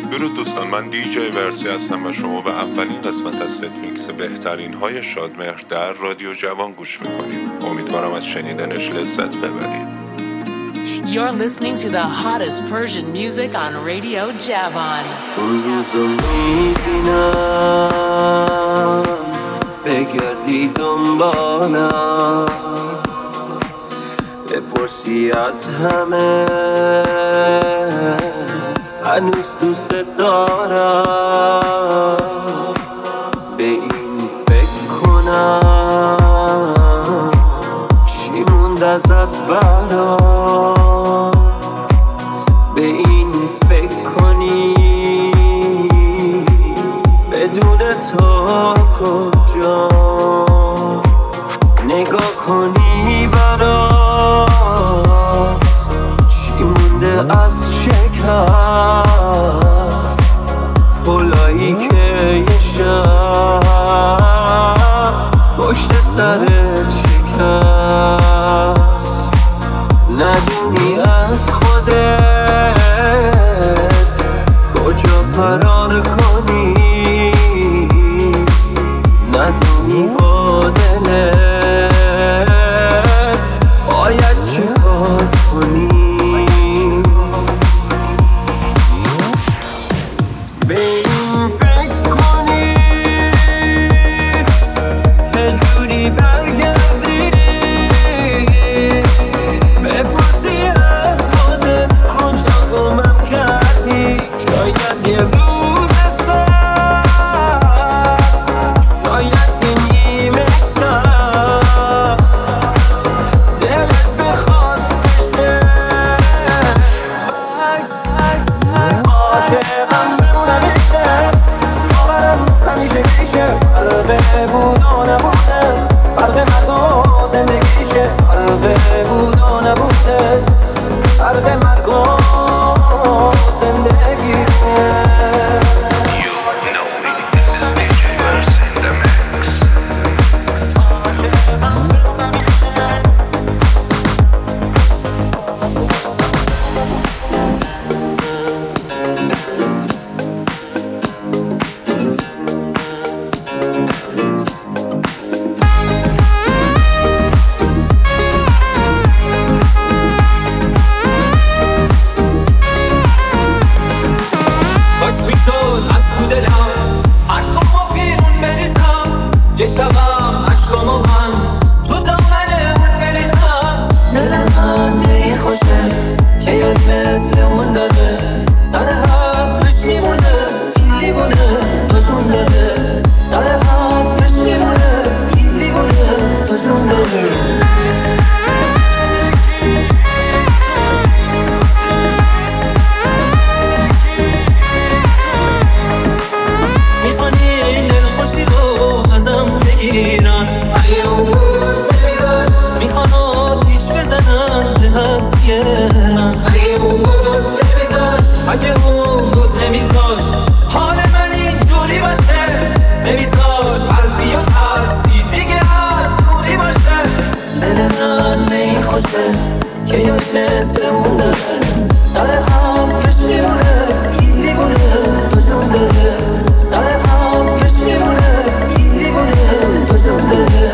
درود دوستان، من دیجی ورسی هستم و شما به اولین قسمت از ست میکس بهترین های شادمهر در رادیو جوان گوش میکنید. امیدوارم از شنیدنش لذت ببرید. You're listening to the hottest Persian music on Radio Javan. اون روزو میبینم بگردی دنبالم، بپرسی از همه هنوز دوست دارم. به این فکر کنم چی موند ازت برام، به این فکر کنی بدون تو کجا، نگاه کنی برات چی مونده از شکست، پلایی که یه شب پشت سرت شکست، ندونی از خودت کجا فرار کنی، ندونی با دلت باید چه کار کنی. به این فکر کنی که جوری برگردی، بپرسی از خودت کجا گمم کردی. شاید یه روز سر، شاید یه نیمه شب دلت بخواد بشه. عاشقم بمونم میشه، باورم همیشه میشه، فرقه بود و نبوده، فرق مرگ و زندگیشه، فرقه بود و نبوده، فرق مرگ و زندگیشه. You know me, this is DJ Verse in the mix. باش میشد از تو دلم حرفامو بیرون بریزم، یه شبم عشقامو من تو دامن اون بریزم. دل من نی خوشه که یاد مثل اون داده، سر حرفش میمونه این دیوونه تا جون داده، سر حرفش میمونه این دیوونه تا جون داده. میخوانی این دلخوشی رو ازم بگیرن، اگه اون بود نمیذاش، میخوان آتیش بزنن به هستی من، اگه اون بود نمیذاش، اگه اون بود نمیذاش حال من اینجوری باشه، نمیذاش حرفی و ترسی دیگه از دوری باشه. دل من نمیخوشه که یاد مثل اون داره، سر حرفش میمونه این دیوونه تا جون داره، سر حرفش میمونه این دیوونه تا جون داره.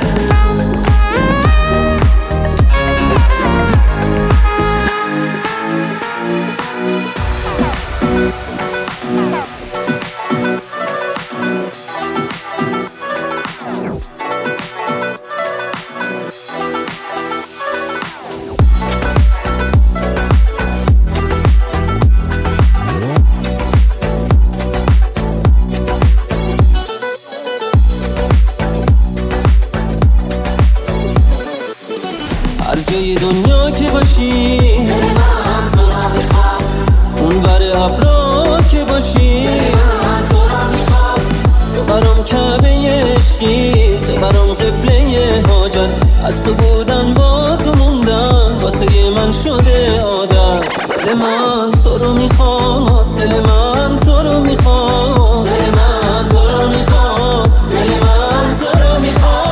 هر جای دنیا که باشی دل من تو را میخواد، اون بر ابرا که باشی دل من تو را میخواد، تو برام کعبه عشقی، تو برام قبله حاجت، از تو بودن با تو موندم واسه من شده عادت. دل من تو رو میخواد، دل من تو رو میخواد، دل من تو رو میخواد، دل من تو رو میخواد.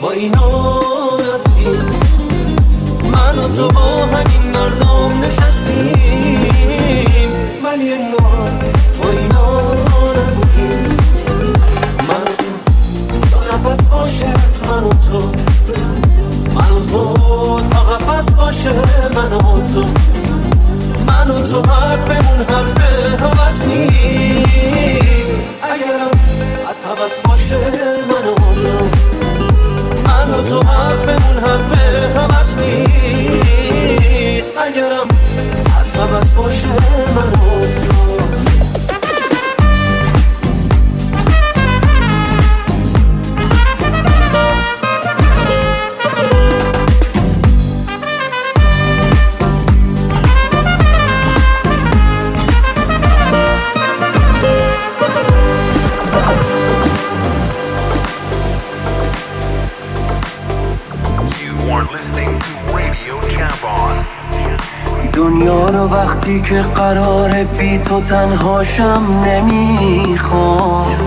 با اینا نبودیم، من و تو با همین مردم نشستیم، ولی انگار با اینا نبودیم. من و تو نفس باشه، من و تو تا قفس باشه، من و تو حرفمون حرف هوس نیست. اگرم از هوس باشه، من و تو حرفمون حرف هوس نیست. اگرم از هوس باشه، من و تو دنیا رو وقتی که قراره بی تو تنهاشم نمیخوام.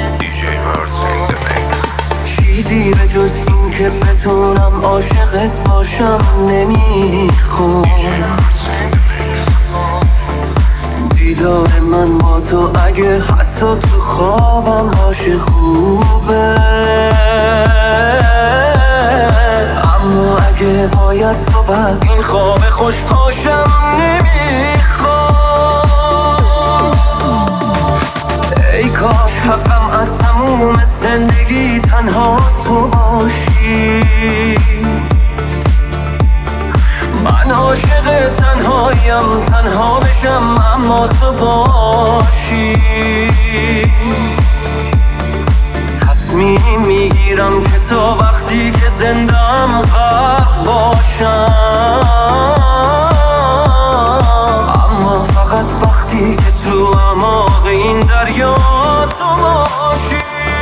چیزی به جز این که بتونم عاشقت باشم نمیخوام. دیدار من با تو اگه حتی تو خوابم باشه خوبه، اما اگه باید صبح از این خواب خوش پاشم نمیخوام. ای کاش حقم از تموم زندگی تنها تو باشی. من عاشق تنهاییم، تنها بشم اما تو باشی. تصمیم میگیرم که تا وقتی که زندم غرق باشم، اما فقط وقتی که تو اعماق این دریا تو باشی.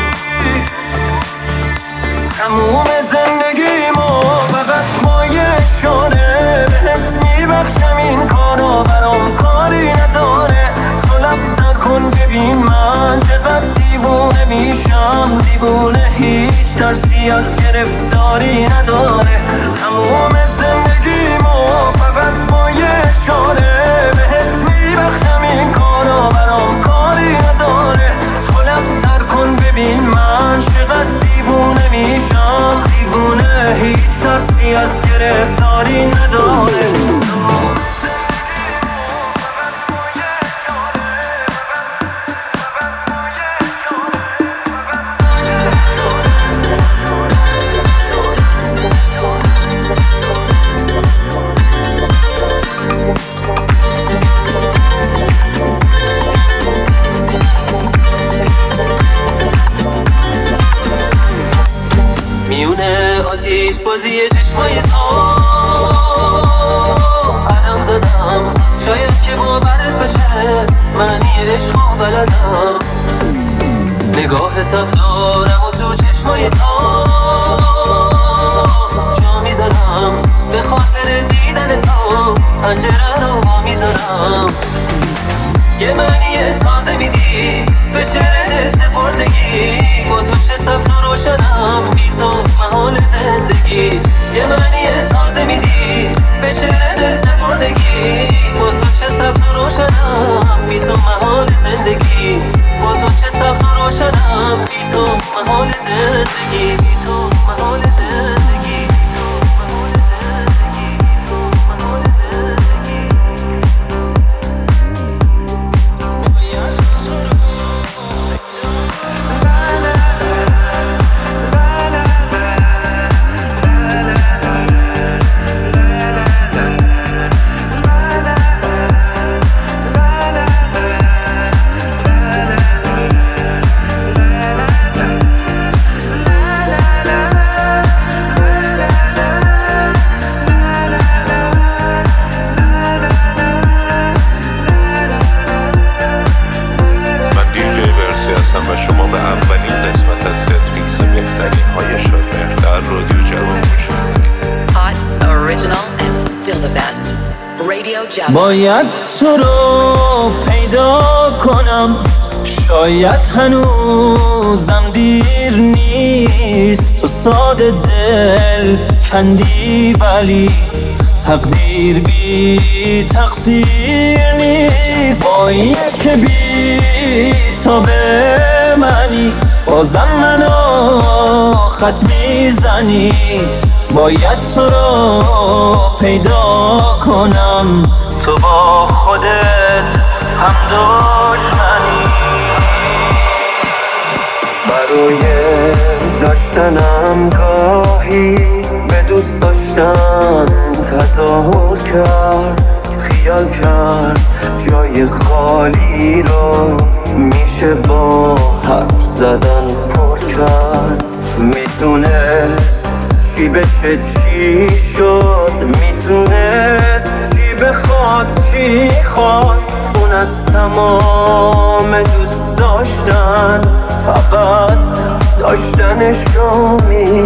تموم زندگیمو فقط با یه اشاره بهت میبخشم، این کارو برام کاری نداره. تو لب‌تر کن ببین من چقدر دیوونه میشم، دیوونه هیچ ترسی از گرفتاری نداره. تموم زندگیمو فقط با یه اشاره بهت میبخشم، این کارو برام کاری نداره. تو لب‌تر کن ببین من چقدر دیوونه میشم، دیوونه هیچ ترسی از گرفتاری نداره. میونه آتیش بازی چشمای تو قدم زدم، شاید که باورت بشه معنی عشق و بلدم. نگاهتم دارم و تو چشمای تو جا میزنم، به خاطر دیدن تو پنجره رو با میذارم. یه معنی تازه میدی به شعر دل سپردگی، با تو چه سبز و روشنم بی تو محال زندگی. یه معنی تازه میدی به شعر دل سپردگی، با تو چه سبز و روشنم بی تو محال زندگی. با تو چه سبز و روشنم بی تو محال زندگی، بی تو محال زندگی. و شما به اولین قسمت از ست میکس بهترین های شادمهر در رادیو جوان گوش می‌کنید. Hot, original and still the best. Radio Java. باید تو رو پیدا کنم، شاید هنوزم دیر نیست، تو ساده دل کندی ولی تقدیر بی تقصیر نیست. با یک بی تا به منی بازم منو خط میزنی، باید تو رو پیدا کنم، تو با خودت هم دشمنی. برای داشتنم گاهی به دوست داشتن تظاهر کرد، خیال کرد جای خالی رو میشه با حرف زدن پر کرد. میتونست چی بشه چی شد، میتونست چی بخواد چی خواست. اون از تمام دوست داشتن فقط داشتنشو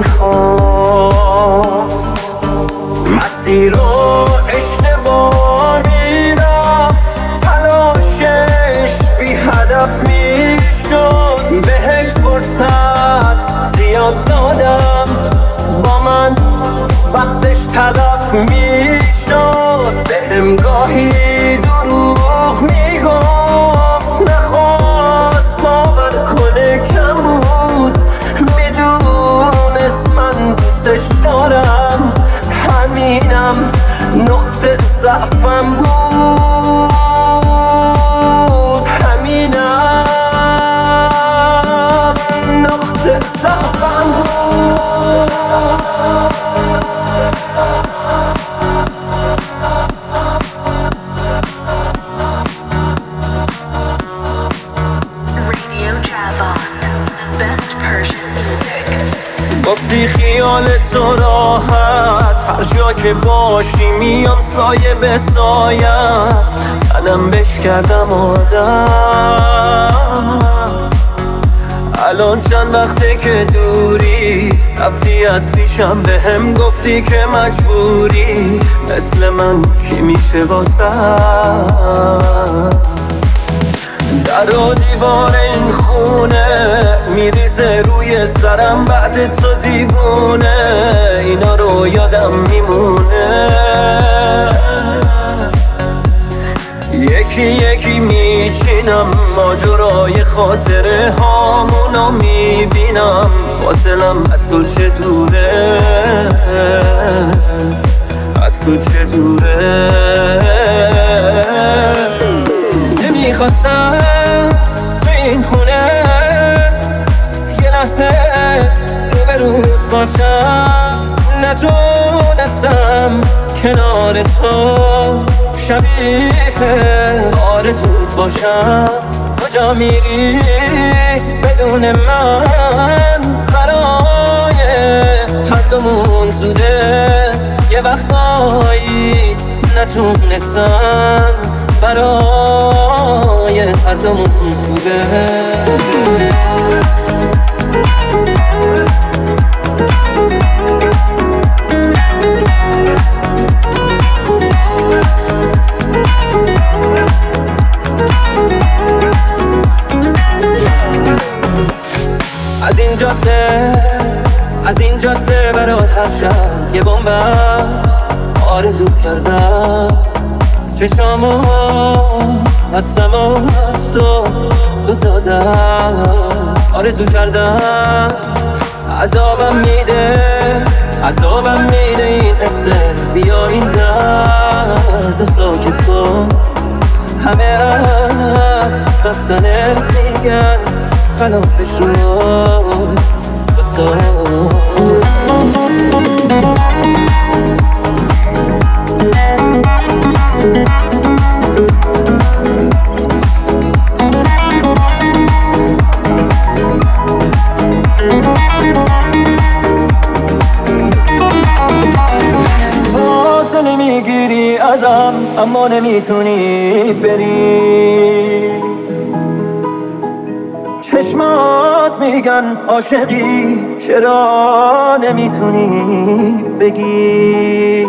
میخواست. مسیر رو اشتباه میرفت، تلاشش بی هدف میشد. بهش فرصت زیاد دادم، با من وقتش تلف میشد. بهم گاهی دروغ میگفت، نخواست باور کنه کم بود. میدونست من دوستش دارم، همینم نقطه ضعفم بود، همینم نقطه ضعفم بود. گفتی خیال تو راحت، هر جا که باشی میام سایه به سایت. منم بش کردم عادت، الان چند وقته که دوری، رفتی از پیشم بهم گفتی که مجبوری. مثل من کی میشه واسه در و دیوار این خونه میریزه روی سرم بعد تو دیوونه. اینا رو یادم میمونه، یکی یکی میچینم ماجرای خاطره هامونو میبینم. فاصلم از تو چه دوره، از تو چه دوره. نمیخواستم تو این خونه یه لحظه روبروت باشم، نتونستم کنار تو شبیه آرزوت باشم. کجا میری بدون من، برای هر دومون زوده. یه وقتایی نتونستم، برای هر دومون خوبه. از این جاده برات هر شب یه بومبست آرزو کردم. چشامو بستم و از تو دوتا دست آرزو کردم. عذابم میده این حسه، بیا این درد ساکت کن. همه از رفتنه میگن خلافش رو بسار. فاصله میگیری ازم اما نمیتونی بری. چشمات میگن عاشقی، چرا نمیتونی بگی؟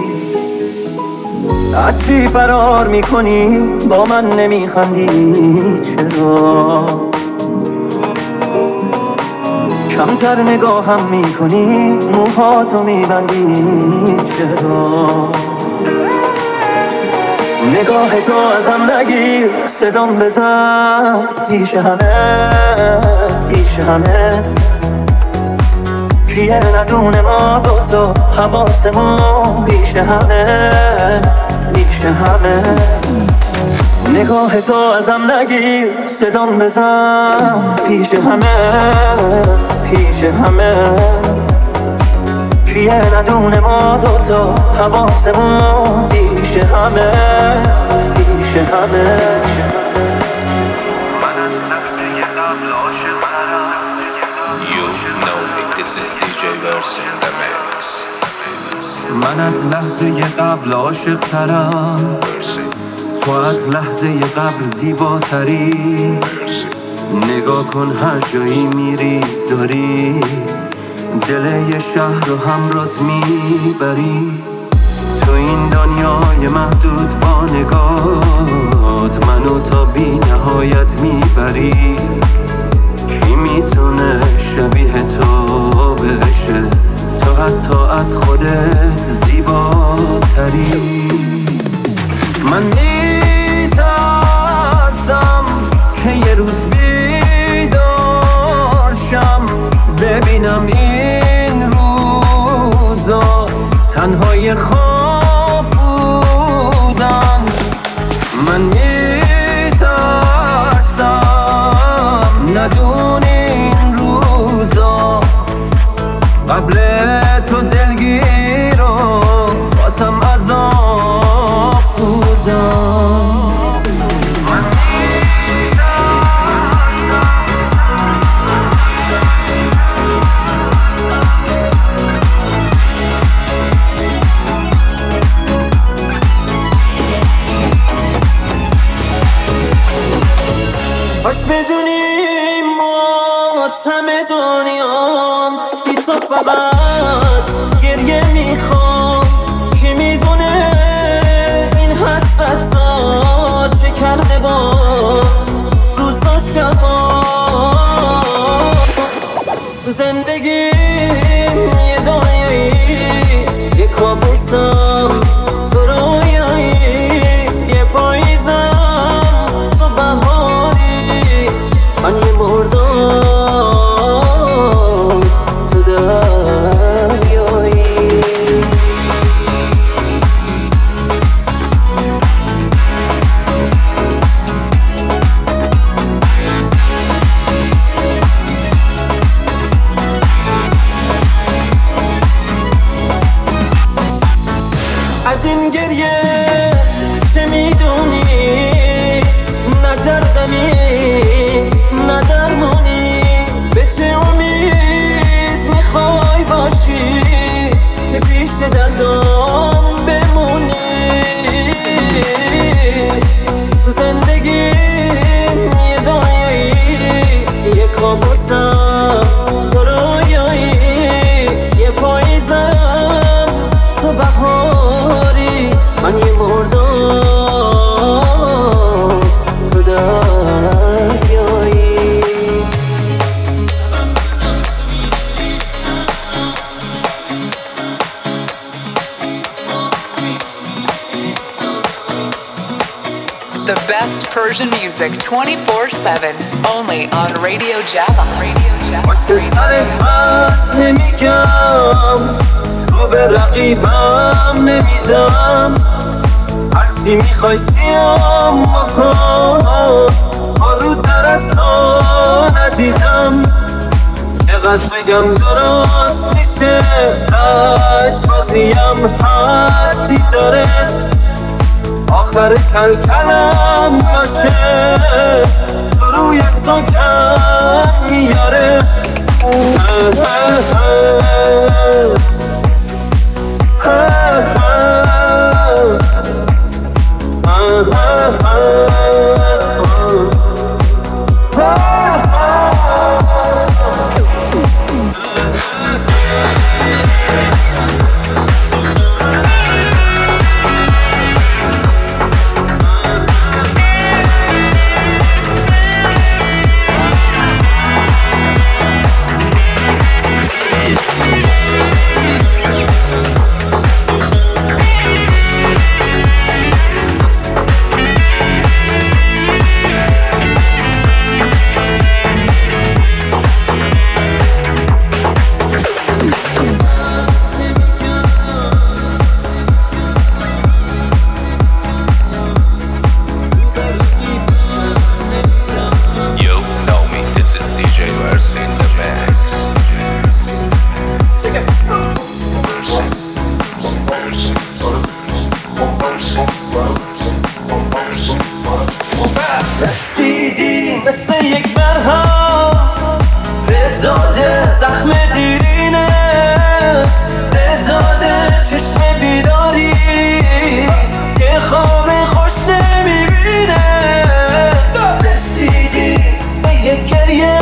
از چی فرار میکنی با من نمیخندی؟ چرا اگر نگاهم میکنی موهاتو میبندی چرا؟ نگاه تو ازم نگیر صدام بزن پیش همه کیه ندونه ما دوتا حواسمون پیش همه نگاه تو ازم نگیر صدام بزن پیش همه کیه ندونه ما دوتا حواسمون پیش همه You know me, this is DJ Verse in the mix. من از لحظه قبل عاشق ترم، تو از لحظه قبل زیباتری. نگاه کن هر جایی میری داری دل یه شهر رو همراهت میبری. تو این دنیای محدود با نگاهت منو تا بی نهایت میبری. کی میتونه شبیه تو بشه؟ تو حتی از خودت زیباتری. من میترسم که یه روز بیدار شم ببینم این روزا تنهای خواب بودن. من میترسم ندونی این روزا قبل تو دلگیر و باسم عذاب بودن. باش بدونی ماتم دنیام بی تو فقط گریه میخوام. کی میدونه این حسرت ها چه کرده با روزا شبا. تو زندگیم یه دنیایی یه کابوسم تو رویایی یه پاییزم تو بهاری من یه مردم تو دریایی. از این گریه چه میدونی؟ نه دردمی نه درمونی. به چه امید میخوای باشی پیش دردم بمونی؟ تو زندگیم یه دنیایی یه کابوسم تو رویایی یه پاییزم تو بهاری من یه مردم تو دریایی. The best Persian music 24/7, only on Radio Java. سر خط نمیگم رو به رقیبم نمیدم. هرچی میخوای سیام بکن آروتر از تو ندیدم. چقدر بگم درست میشه لجبازیم حدی داره. آخر کلکلم باشه تو روی تو کم میاره. مرهم داده زخم دیرینه داده چشم بیداری که خواب خوش نمیبینه رسیدی سه گریه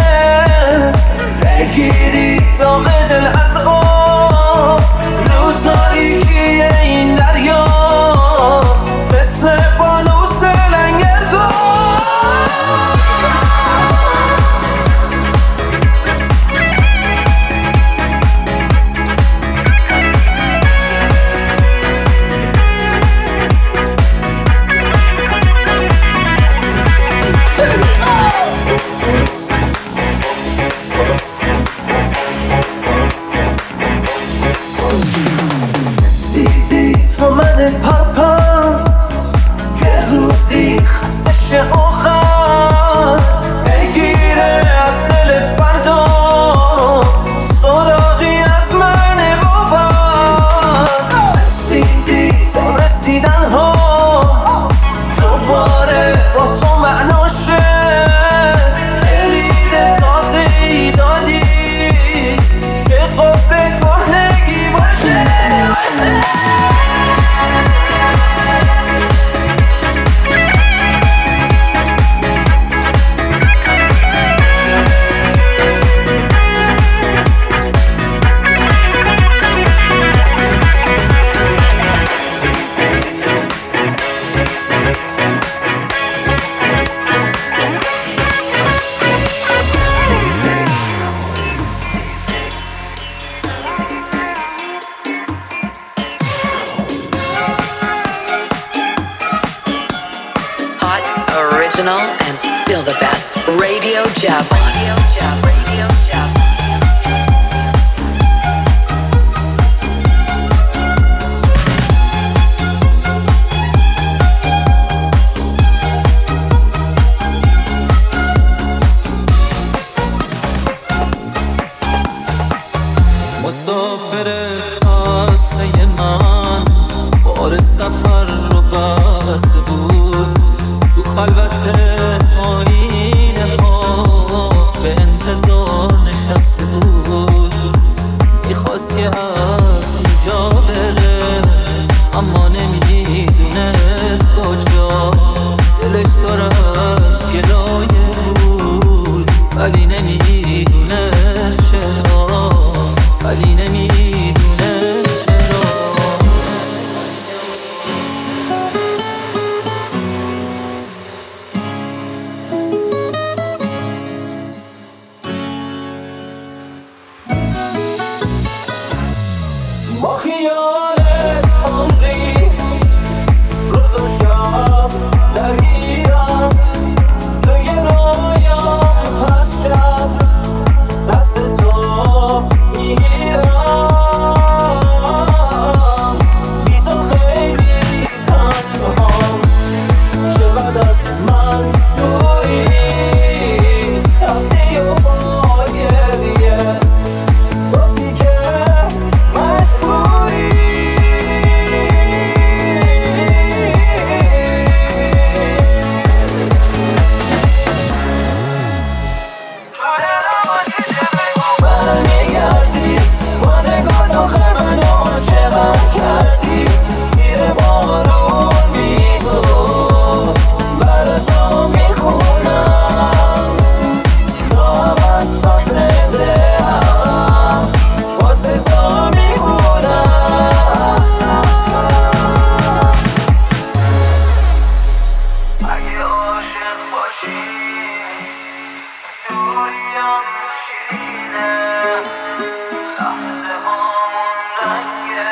بگیری داغ دل از آب رو تاریکی این دریا مثل فانوس لنگردار پرپس یه روزی خستش آخر بگیره از دل فردا سراغی از من باور رسیدی تا رسیدن ها دوباره با تو معناشه دلید تازه ای دادی که قبه کهنگی باشه Original and still the best. Radio Javon. Radio Javon. Radio Javon. مسافر خسته من بار سفر رو بسته بود خلوت آینه ها به انتظار نشسته بود میخواستی از اونجا بره اما نمیدونست کجا دلش داره از گلایه بود ولی نمیدونست چرا ولی نمیدونست چرا با خیالت عمری روز و شب درگیرم توی رویام هست شب دست تو میگیرم بی تو خیلی تنهام چقدر از من دوری رفتی و با گریه گفتی که مجبوری برمیگردی با نگاه آخر منو عاشقم کردی زیر بارون بی تو برا تو میخونم تا من تا زنده هم واسه تو میمونم اگه عاشق باشی دوریام شیرینه لحظه هامون رنگه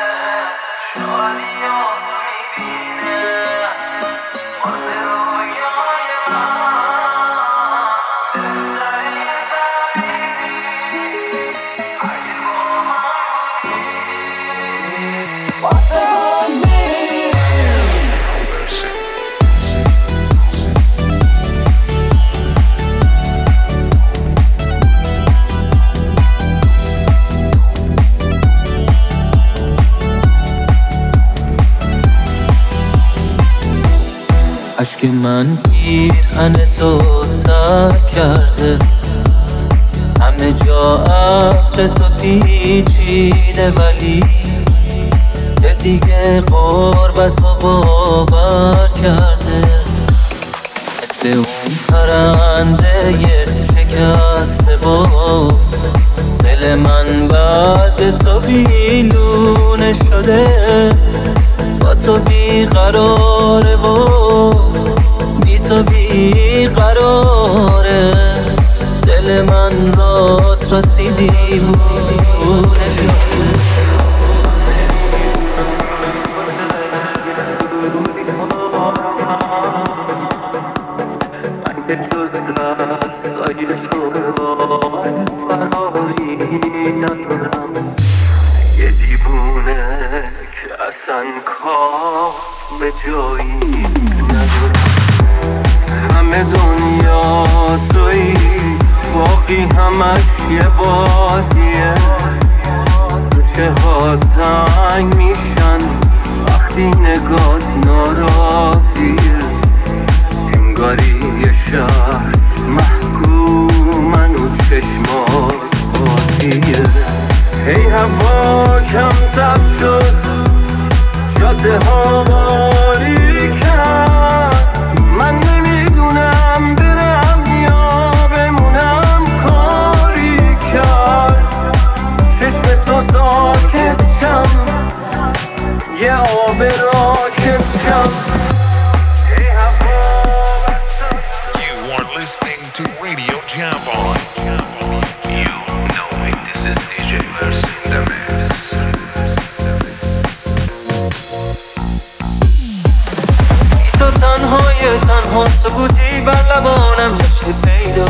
شادیام میبینه واسه رویای من بهترین تعبیری اگه با هم بودی واسه هم میری عشق من پیرهن تو ترک کرده، همه جا عطر تو پیچیده، ولی دل دیگه قربت رو باور کرده. مثل اون پرنده شکسته با دل من بعد تو بیلونه شده، با تو بیقراره و بی تو بیقراره. دل من راست راستی دیوونه شده. من جز دستای تو فراری ندارم، یه دیوونه که اصلا کار به جایی ندارم. همه دنیا تویی، باقی همش یه بازیه. کوچه ها تنگ میشن وقتی نگات ناراضیه. انگاری یه شهر محکومن و چشمات بازیه. هی هوا کمتر شد، جاده ها باریکن، من نمیدونم برم یا بمونم. کاری کرد چشم تو ساکت شم، یه آب راکت شم. You are listening to Radio Javon. You know it, this is DJ Verse in the mix. تو تنها سکوتی بر لبانم نشه پیدا،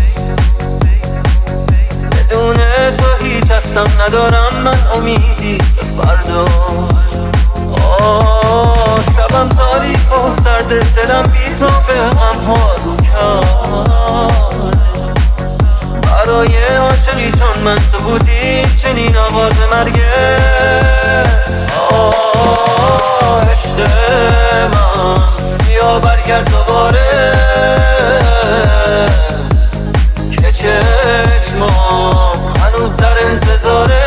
بدون تو هیچ هستم ندارم من امیدی به فردا. شبم تاریک و سرد، دلم بی تو به غم ها رو کرده. برای عاشقی چون من سکوتی چنین آواز مرگه. عشق من بیا برگرد دوباره، که چشمام هنوز در انتظاره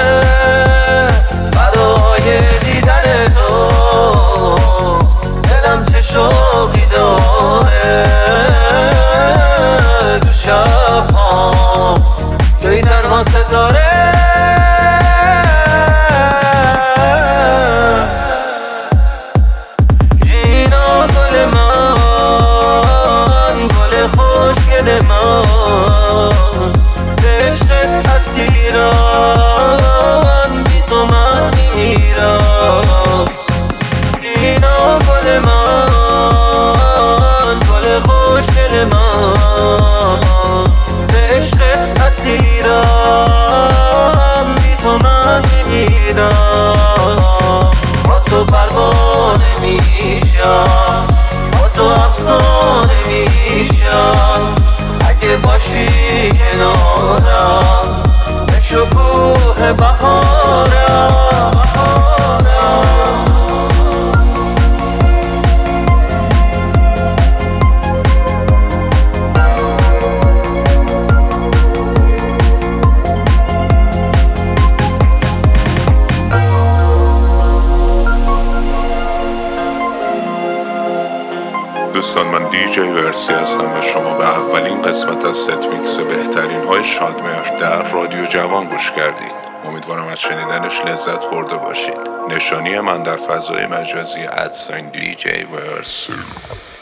برای دیدن تو. دلم چه شوقی داره، تو شب‌ها توی تنها ستاره. با تو پروانه میشم، با تو افسانه میشم. اگه باشی کنارم به شکوه بهارم. دوستان، من دیجی ورسی هستم و شما به اولین قسمت از ست میکس بهترین های شادمهر در رادیو جوان گوش کردید. امیدوارم از شنیدنش لذت برده باشید. نشانی من در فضای مجازی @دیجی ورسی.